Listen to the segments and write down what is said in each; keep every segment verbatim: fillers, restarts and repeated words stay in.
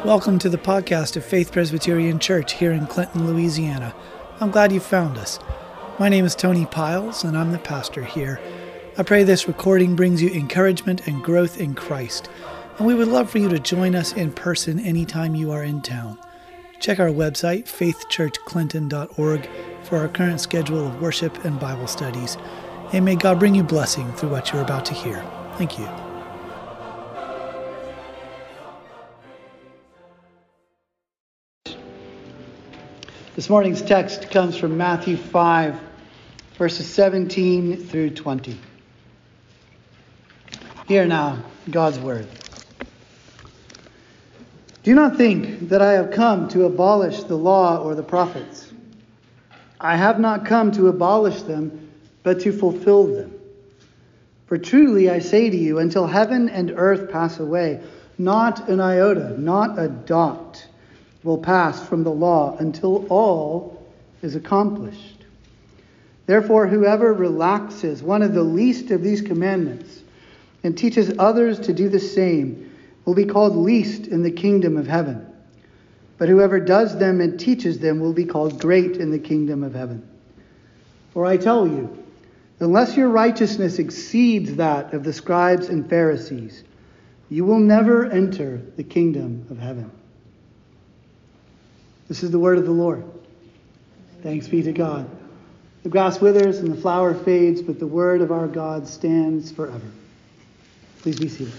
Welcome to the podcast of Faith Presbyterian Church here in Clinton, Louisiana. I'm glad you found us. My name is Tony Piles, and I'm the pastor here. I pray this recording brings you encouragement and growth in Christ, and we would love for you to join us in person anytime you are in town. Check our website, faith church clinton dot org, for our current schedule of worship and Bible studies, and may God bring you blessing through what you're about to hear. Thank you. This morning's text comes from Matthew five, verses seventeen through twenty. Hear now God's word. Do not think that I have come to abolish the law or the prophets. I have not come to abolish them, but to fulfill them. For truly I say to you, until heaven and earth pass away, not an iota, not a dot will pass from the law until all is accomplished. Therefore, whoever relaxes one of the least of these commandments and teaches others to do the same will be called least in the kingdom of heaven. But whoever does them and teaches them will be called great in the kingdom of heaven. For I tell you, unless your righteousness exceeds that of the scribes and Pharisees, you will never enter the kingdom of heaven. This is the word of the Lord. Thanks be to God. The grass withers and the flower fades, but the word of our God stands forever. Please be seated.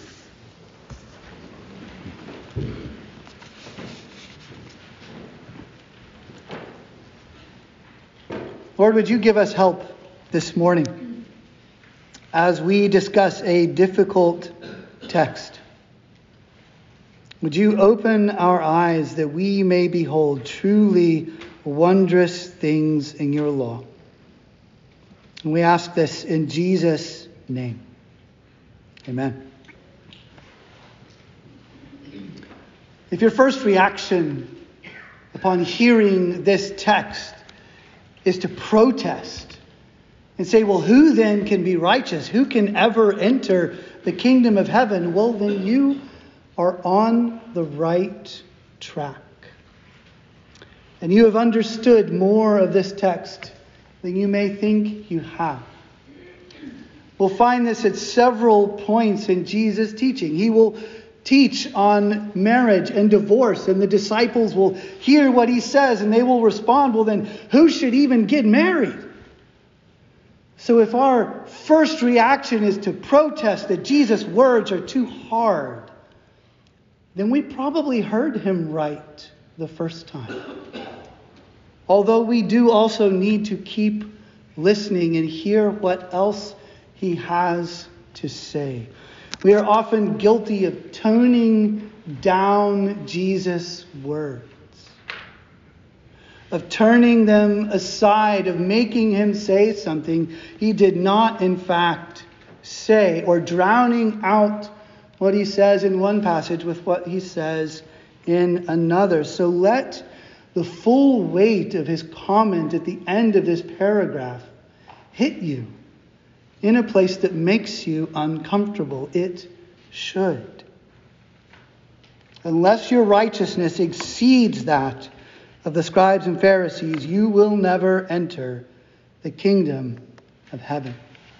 Lord, would you give us help this morning as we discuss a difficult text? Would you open our eyes that we may behold truly wondrous things in your law? And we ask this in Jesus' name. Amen. If your first reaction upon hearing this text is to protest and say, well, who then can be righteous? Who can ever enter the kingdom of heaven? Well, then you are on the right track. And you have understood more of this text than you may think you have. We'll find this at several points in Jesus' teaching. He will teach on marriage and divorce, and the disciples will hear what he says, and they will respond, well then, who should even get married? So if our first reaction is to protest that Jesus' words are too hard, then we probably heard him right the first time. Although we do also need to keep listening and hear what else he has to say. We are often guilty of toning down Jesus' words, of turning them aside, of making him say something he did not in fact say, or drowning out what he says in one passage with what he says in another. So let the full weight of his comment at the end of this paragraph hit you in a place that makes you uncomfortable. It should. Unless your righteousness exceeds that of the scribes and Pharisees, you will never enter the kingdom of heaven.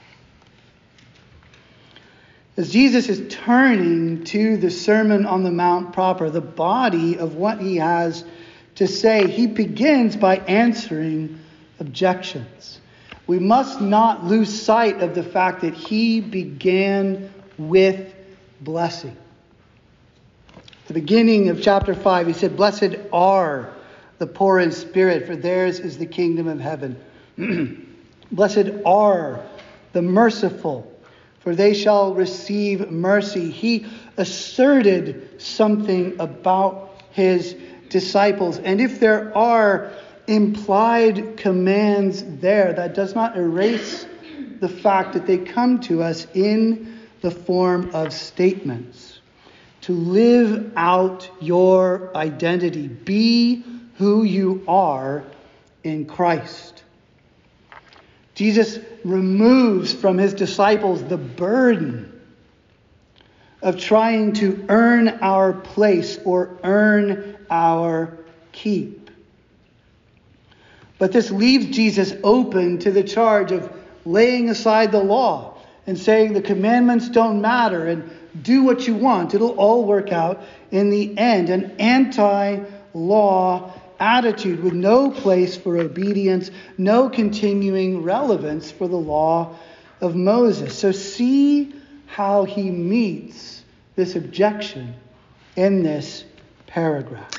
As Jesus is turning to the Sermon on the Mount proper, the body of what he has to say, he begins by answering objections. We must not lose sight of the fact that he began with blessing. At the beginning of chapter five, he said, "Blessed are the poor in spirit, for theirs is the kingdom of heaven. Blessed are the merciful, for they shall receive mercy." He asserted something about his disciples. And if there are implied commands there, that does not erase the fact that they come to us in the form of statements. To live out your identity. Be who you are in Christ. Jesus removes from his disciples the burden of trying to earn our place or earn our keep. But this leaves Jesus open to the charge of laying aside the law and saying the commandments don't matter and do what you want. It'll all work out in the end. An anti-law attitude with no place for obedience, no continuing relevance for the law of Moses. So see how he meets this objection in this paragraph.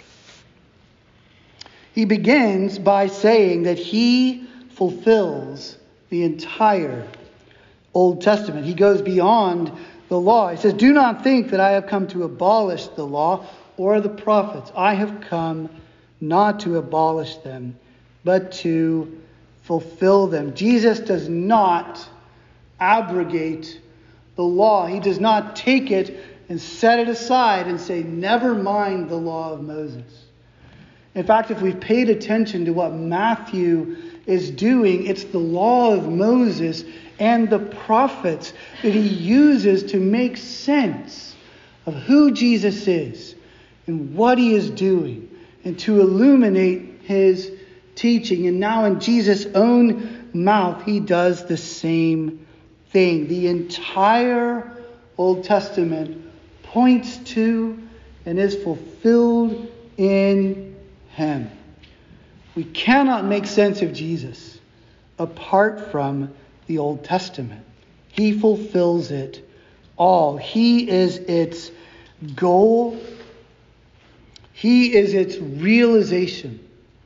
He begins by saying that he fulfills the entire Old Testament. He goes beyond the law. He says, "Do not think that I have come to abolish the law or the prophets. I have come not to abolish them, but to fulfill them." Jesus does not abrogate the law. He does not take it and set it aside and say, never mind the law of Moses. In fact, if we've paid attention to what Matthew is doing, it's the law of Moses and the prophets that he uses to make sense of who Jesus is and what he is doing and to illuminate his teaching. And now in Jesus' own mouth, he does the same thing. The entire Old Testament points to and is fulfilled in him. We cannot make sense of Jesus apart from the Old Testament. He fulfills it all. He is its goal. He is its realization.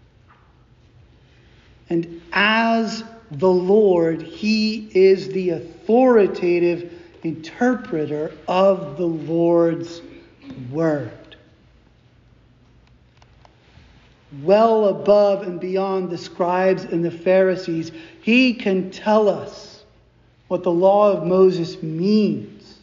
And as the Lord, he is the authoritative interpreter of the Lord's word. Well above and beyond the scribes and the Pharisees, he can tell us what the law of Moses means,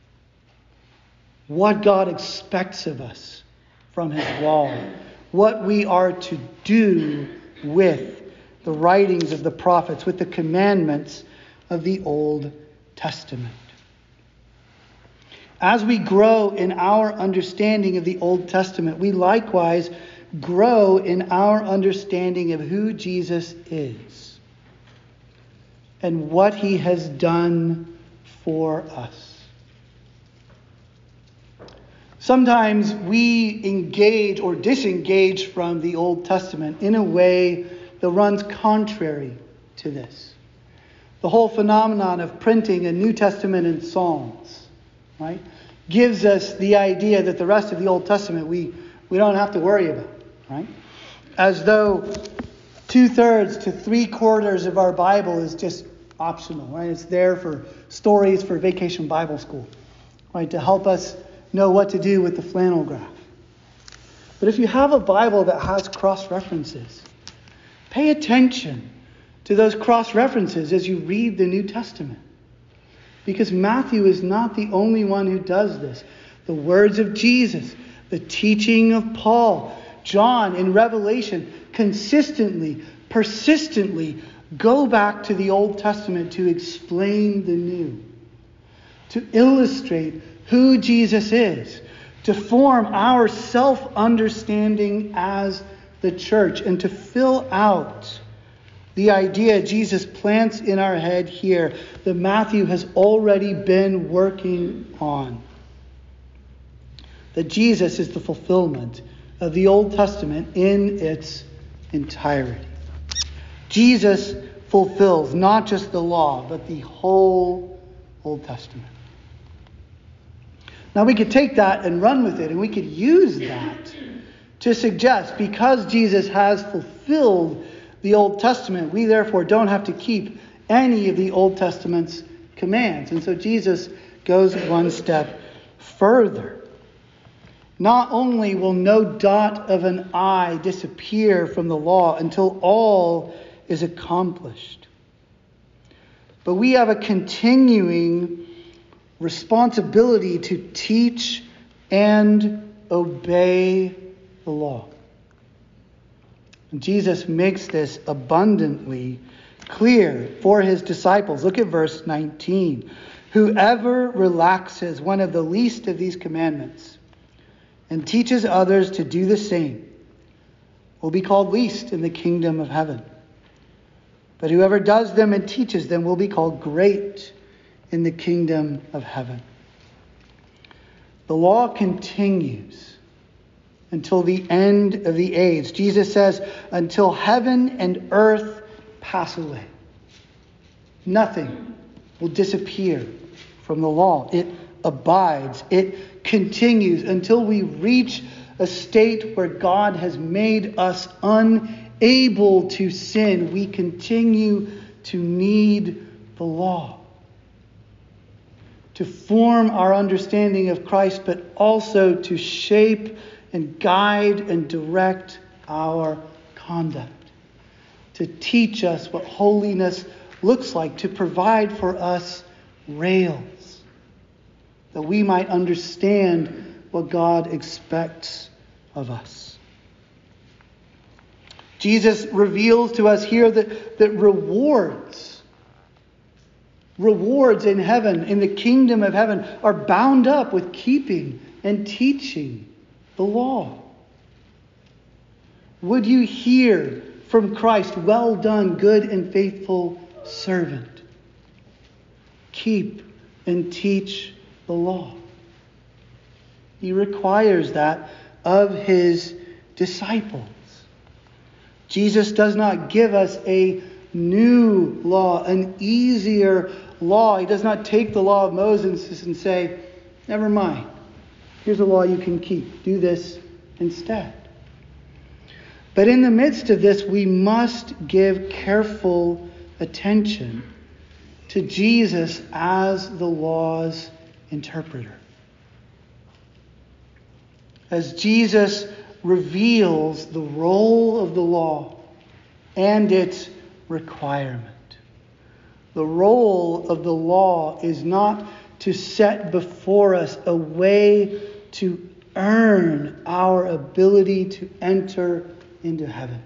what God expects of us from his law, what we are to do with the writings of the prophets, with the commandments of the Old Testament. As we grow in our understanding of the Old Testament, we likewise grow in our understanding of who Jesus is and what he has done for us. Sometimes we engage or disengage from the Old Testament in a way that runs contrary to this. The whole phenomenon of printing a New Testament and Psalms, right, gives us the idea that the rest of the Old Testament we, we don't have to worry about, right? As though two-thirds to three-quarters of our Bible is just optional, right? It's there for stories for Vacation Bible School, right, to help us know what to do with the flannel graph. But if you have a Bible that has cross-references, pay attention to those cross-references as you read the New Testament. Because Matthew is not the only one who does this. The words of Jesus, the teaching of Paul, John in Revelation consistently, persistently go back to the Old Testament to explain the New, to illustrate who Jesus is, to form our self-understanding as the church, and to fill out the idea Jesus plants in our head here that Matthew has already been working on. That Jesus is the fulfillment of the Old Testament in its entirety. Jesus fulfills not just the law, but the whole Old Testament. Now we could take that and run with it, and we could use that to suggest because Jesus has fulfilled the Old Testament, we therefore don't have to keep any of the Old Testament's commands. And so Jesus goes one step further. Not only will no dot of an I disappear from the law until all is accomplished, but we have a continuing responsibility to teach and obey the law. And Jesus makes this abundantly clear for his disciples. Look at verse nineteen. Whoever relaxes one of the least of these commandments and teaches others to do the same will be called least in the kingdom of heaven. But whoever does them and teaches them will be called great in the kingdom of heaven. The law continues until the end of the age. Jesus says, until heaven and earth pass away. Nothing will disappear from the law. It abides. It continues until we reach a state where God has made us unable to sin. We continue to need the law to form our understanding of Christ, but also to shape and guide and direct our conduct, to teach us what holiness looks like, to provide for us rails, that we might understand what God expects of us. Jesus reveals to us here that, that rewards, rewards in heaven, in the kingdom of heaven, are bound up with keeping and teaching the law. Would you hear from Christ, well done, good and faithful servant? Keep and teach the law. He requires that of his disciples. Jesus does not give us a new law, an easier law. He does not take the law of Moses and say, never mind, here's a law you can keep. Do this instead. But in the midst of this, we must give careful attention to Jesus as the law's interpreter. As Jesus reveals the role of the law and its requirement. The role of the law is not to set before us a way to earn our ability to enter into heaven.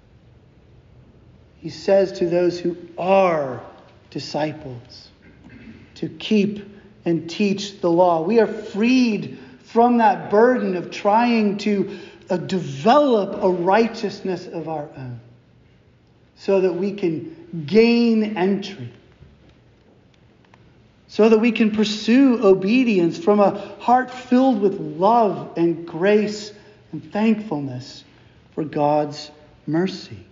He says to those who are disciples to keep and teach the law. We are freed from that burden of trying to uh, develop a righteousness of our own so that we can gain entry, so that we can pursue obedience from a heart filled with love and grace and thankfulness for God's mercy.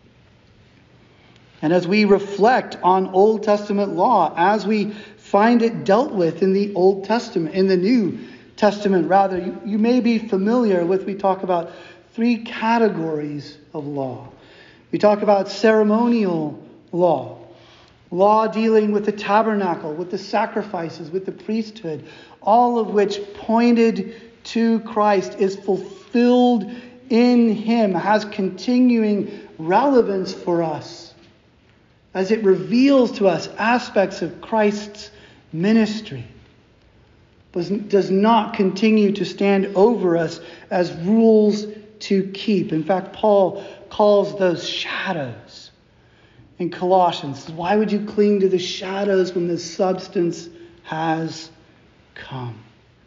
And as we reflect on Old Testament law, as we find it dealt with in the Old Testament, in the New Testament rather, you, you may be familiar with, we talk about three categories of law. We talk about ceremonial law, law dealing with the tabernacle, with the sacrifices, with the priesthood, all of which pointed to Christ, is fulfilled in him, has continuing relevance for us as it reveals to us aspects of Christ's ministry, but does not continue to stand over us as rules to keep. In fact, Paul calls those shadows in Colossians. Why would you cling to the shadows when the substance has come?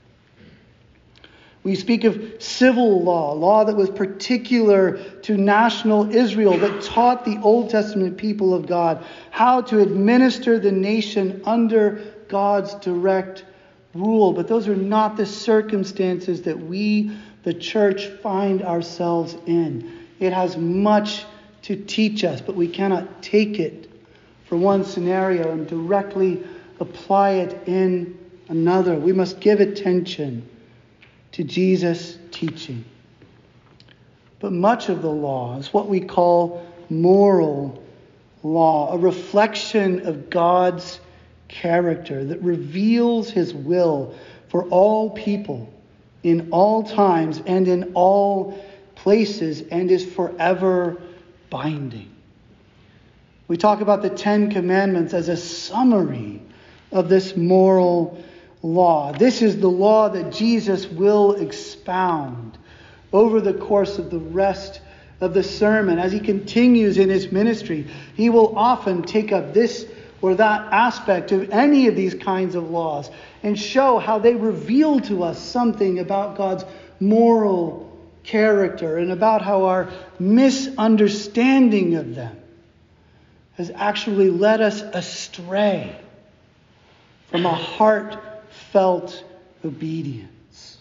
We speak of civil law, law that was particular to national Israel, that taught the Old Testament people of God how to administer the nation under God's direct rule. But those are not the circumstances that we, the church, find ourselves in. It has much to teach us, but we cannot take it for one scenario and directly apply it in another. We must give attention to Jesus' teaching. But much of the law is what we call moral law, a reflection of God's character that reveals his will for all people in all times and in all places, and is forever binding. We talk about the Ten Commandments as a summary of this moral law. This is the law that Jesus will expound over the course of the rest of the sermon. As he continues in his ministry, he will often take up this or that aspect of any of these kinds of laws and show how they reveal to us something about God's moral character and about how our misunderstanding of them has actually led us astray from a heartfelt obedience.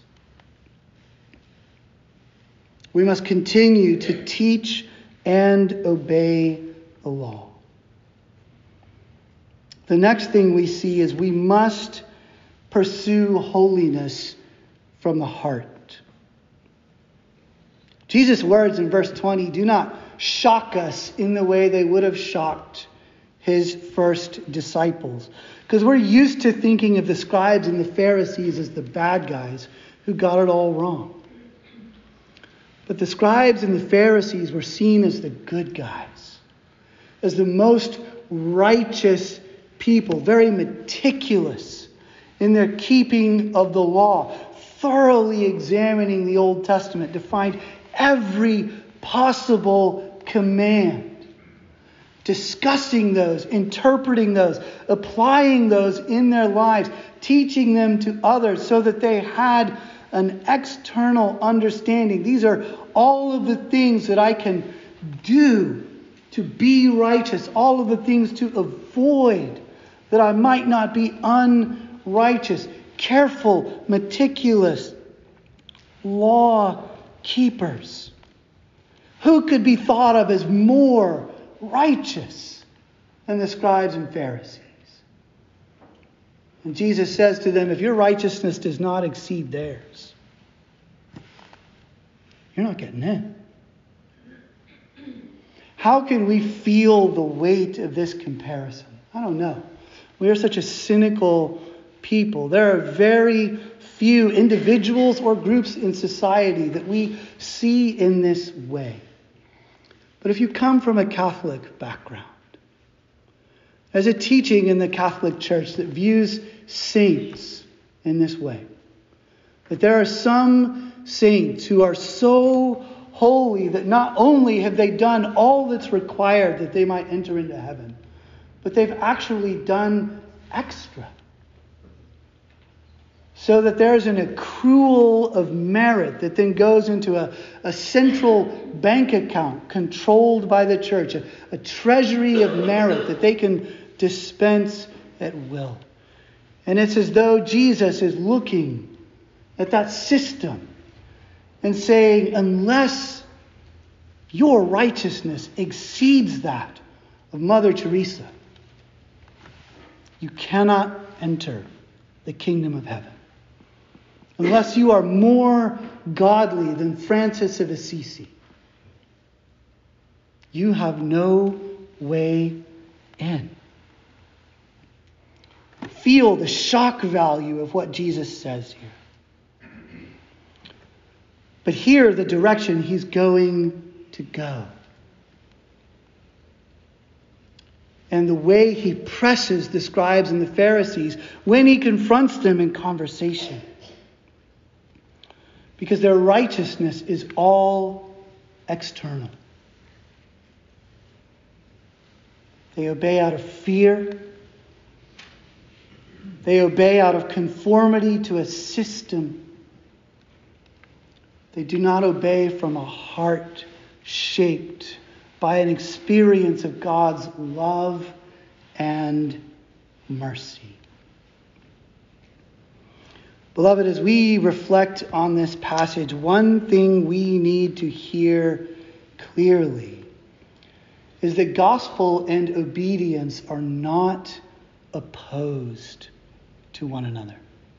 We must continue to teach and obey the law. The next thing we see is we must pursue holiness from the heart. Jesus' words in verse twenty do not shock us in the way they would have shocked his first disciples. Because we're used to thinking of the scribes and the Pharisees as the bad guys who got it all wrong. But the scribes and the Pharisees were seen as the good guys, as the most righteous people, very meticulous in their keeping of the law, thoroughly examining the Old Testament to find every possible command, discussing those, interpreting those, applying those in their lives, teaching them to others so that they had an external understanding. These are all of the things that I can do to be righteous, all of the things to avoid that I might not be unrighteous. Careful, meticulous law keepers. Who could be thought of as more righteous than the scribes and Pharisees? And Jesus says to them, if your righteousness does not exceed theirs, you're not getting in. How can we feel the weight of this comparison? I don't know. We are such a cynical people. There are very few individuals or groups in society that we see in this way. But if you come from a Catholic background, there's a teaching in the Catholic Church that views saints in this way. That there are some saints who are so holy that not only have they done all that's required that they might enter into heaven, but they've actually done extra. So that there's an accrual of merit that then goes into a, a central bank account controlled by the church, a, a treasury of merit that they can dispense at will. And it's as though Jesus is looking at that system and saying, unless your righteousness exceeds that of Mother Teresa, you cannot enter the kingdom of heaven. Unless you are more godly than Francis of Assisi, you have no way in. Feel the shock value of what Jesus says here. But here, the direction he's going to go. And the way he presses the scribes and the Pharisees when he confronts them in conversation. Because their righteousness is all external. They obey out of fear. They obey out of conformity to a system. They do not obey from a heart shaped by an experience of God's love and mercy. Beloved, as we reflect on this passage, one thing we need to hear clearly is that gospel and obedience are not opposed to one another.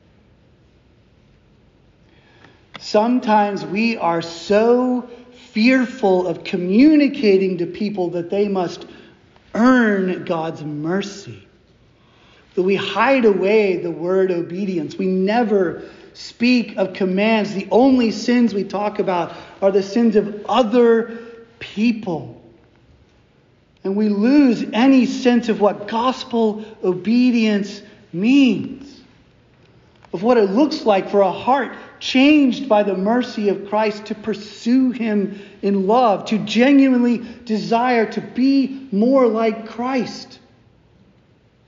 Sometimes we are so fearful of communicating to people that they must earn God's mercy that we hide away the word obedience. We never speak of commands. The only sins we talk about are the sins of other people. And we lose any sense of what gospel obedience means, of what it looks like for a heart changed by the mercy of Christ to pursue him in love, to genuinely desire to be more like Christ.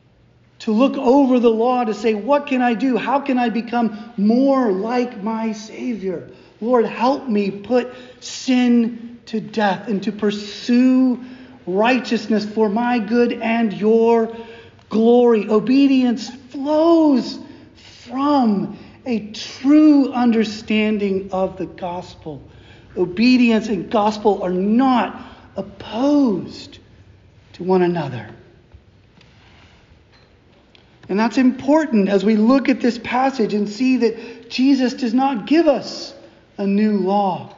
to look over the law to say, what can I do? How can I become more like my Savior? Lord, help me put sin to death and to pursue righteousness for my good and your glory. Obedience flows from a true understanding of the gospel. Obedience and gospel are not opposed to one another. And that's important as we look at this passage and see that Jesus does not give us a new law.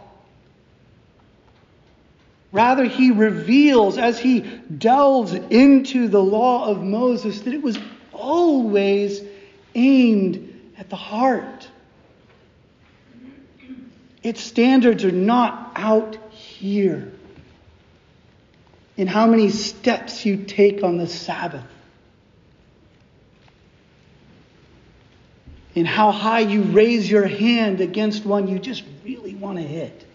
Rather, he reveals as he delves into the law of Moses that it was always aimed at the heart. Its standards are not out here in how many steps you take on the Sabbath, in how high you raise your hand against one you just really want to hit,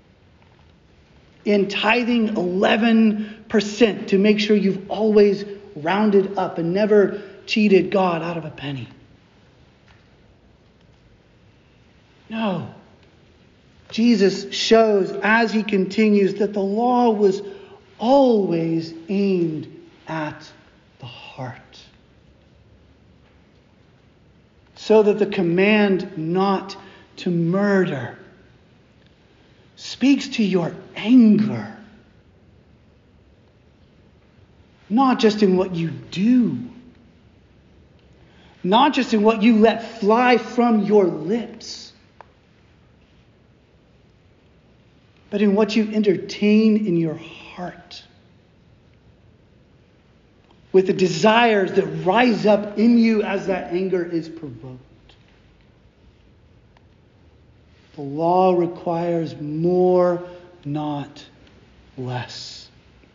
in tithing eleven percent to make sure you've always rounded up and never cheated God out of a penny. No. Jesus shows as he continues that the law was always aimed at the heart. So that the command not to murder speaks to your anger. Not just in what you do. Not just in what you let fly from your lips. But in what you entertain in your heart. With the desires that rise up in you as that anger is provoked. The law requires more, not less.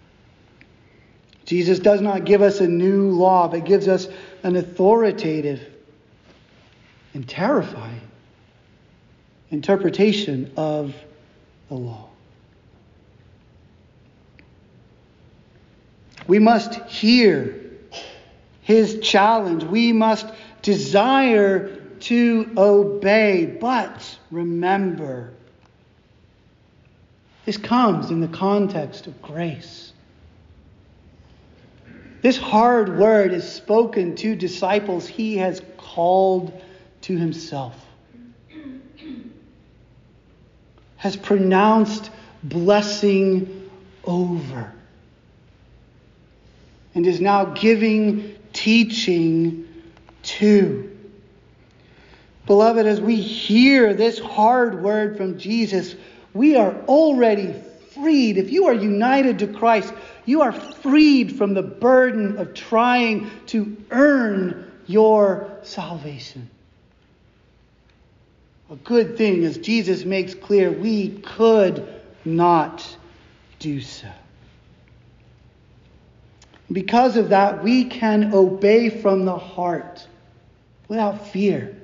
Jesus does not give us a new law, but gives us an authoritative and terrifying interpretation of the law. We must hear his challenge. We must desire to obey. But remember, this comes in the context of grace. This hard word is spoken to disciples he has called to himself. Has pronounced blessing over. And is now giving teaching to. Beloved, as we hear this hard word from Jesus, we are already freed. If you are united to Christ, you are freed from the burden of trying to earn your salvation. A good thing, as Jesus makes clear, we could not do so. Because of that, we can obey from the heart without fear,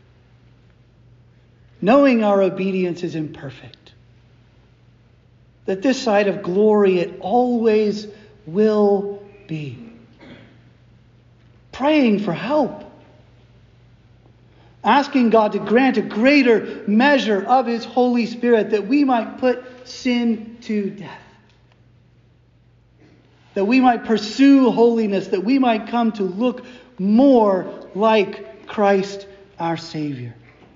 knowing our obedience is imperfect. That this side of glory it always will be. Praying for help. Asking God to grant a greater measure of his Holy Spirit that we might put sin to death. That we might pursue holiness, that we might come to look more like Christ our Savior.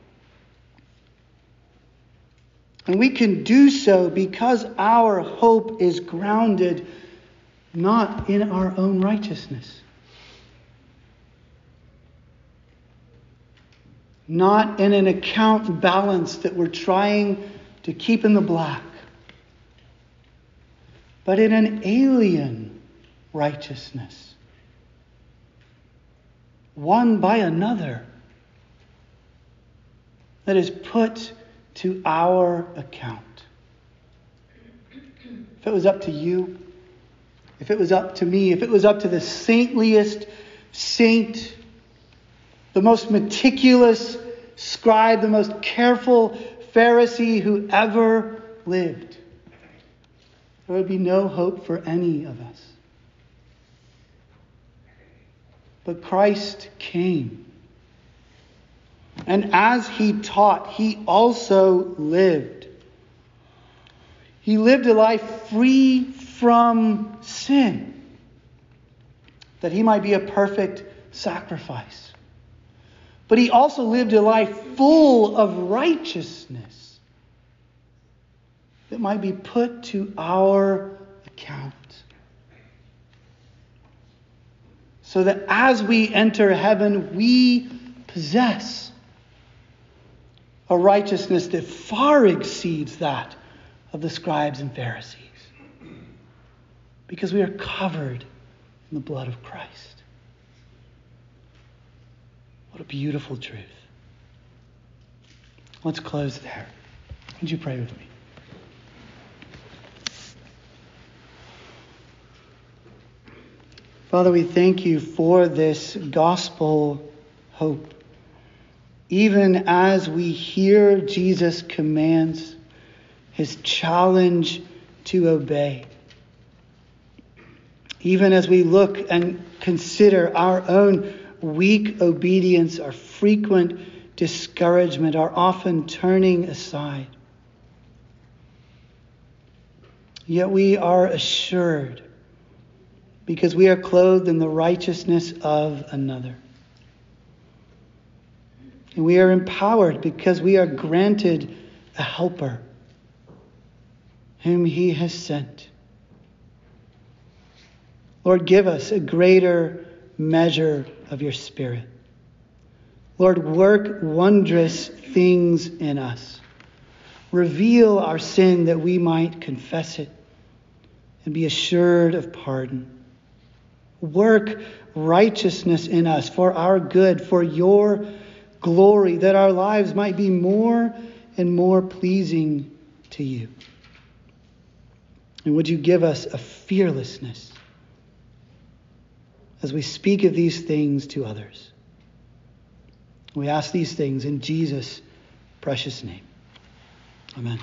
And we can do so because our hope is grounded not in our own righteousness. Not in an account balance that we're trying to keep in the black. But in an alien righteousness. Won by another. That is put to our account. If it was up to you, if it was up to me, if it was up to the saintliest saint, the most meticulous scribe, the most careful Pharisee who ever lived, there would be no hope for any of us. But Christ came. And as he taught, he also lived. He lived a life free from sin, that he might be a perfect sacrifice. But he also lived a life full of righteousness that might be put to our account. So that as we enter heaven, we possess a righteousness that far exceeds that of the scribes and Pharisees. Because we are covered in the blood of Christ. What a beautiful truth. Let's close there. Would you pray with me? Father, we thank you for this gospel hope. Even as we hear Jesus' commands, his challenge to obey. Even as we look and consider our own weak obedience, our frequent discouragement, our often turning aside. Yet we are assured, because we are clothed in the righteousness of another. And we are empowered because we are granted a helper whom he has sent. Lord, give us a greater measure of your Spirit. Lord, work wondrous things in us. Reveal our sin that we might confess it and be assured of pardon. Work righteousness in us for our good, for your glory, that our lives might be more and more pleasing to you. And would you give us a fearlessness as we speak of these things to others. We ask these things in Jesus' precious name. Amen.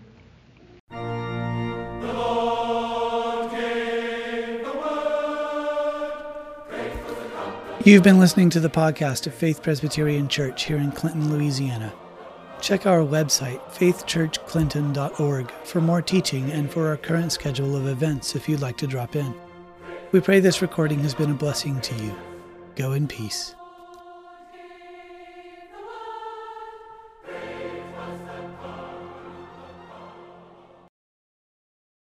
You've been listening to the podcast of Faith Presbyterian Church here in Clinton, Louisiana. Check our website, faith church clinton dot org, for more teaching and for our current schedule of events if you'd like to drop in. We pray this recording has been a blessing to you. Go in peace.